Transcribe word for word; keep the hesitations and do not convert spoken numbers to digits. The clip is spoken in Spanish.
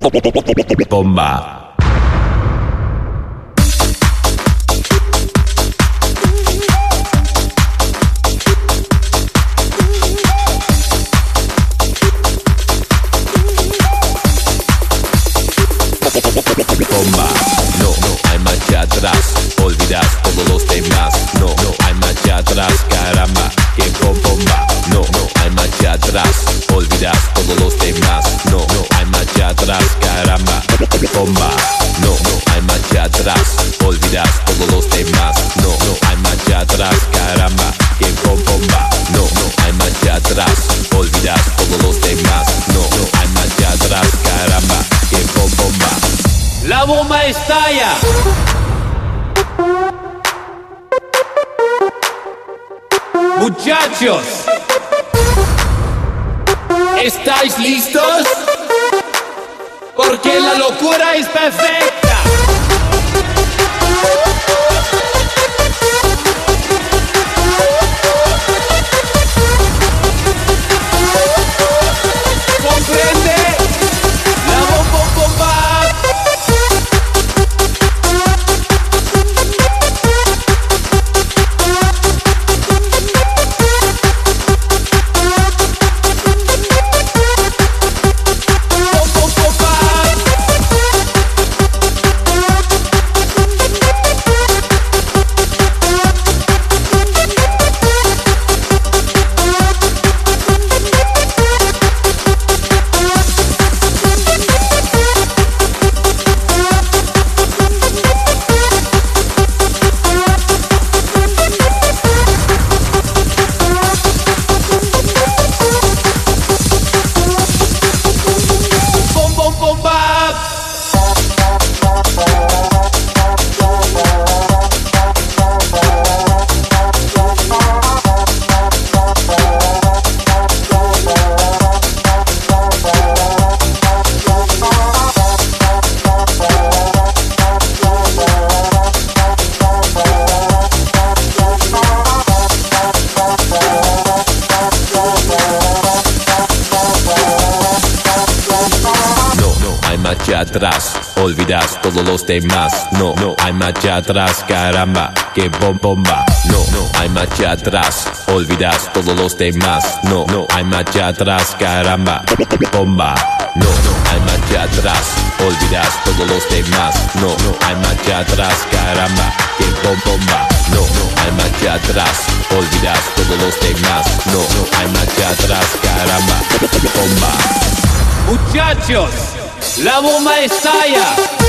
Bomba. Bomba, no, no hay marcha atrás, olvidas todos los demás. No, no hay marcha atrás, caramba, que con bomba. No, no hay marcha atrás, olvidas todos los demás. No, no hay marcha atrás, caramba, bomba. No, no hay marcha atrás, olvidas todos los demás. No, no hay marcha atrás, caramba, que con bomba. No, no hay marcha atrás, olvidas todos los demás. No, no hay marcha atrás, caramba, que con bomba. La bomba estalla. Muchachos, ¿estáis listos? Porque la locura es perfecta. ¿Comprende? La bomba bomba. Marcha atrás, olvidas todos los demás. No, no hay marcha atrás, caramba, que bom bomba. No, no hay marcha atrás, olvidas todos los demás. No, no hay marcha atrás, caramba, bomba. No, no hay marcha atrás, olvidas todos los demás. No, no hay marcha atrás, caramba, que bom bomba. No, no hay marcha atrás, olvidas todos los demás. No, no hay marcha atrás, caramba, bomba. Muchachos, la bomba estalla.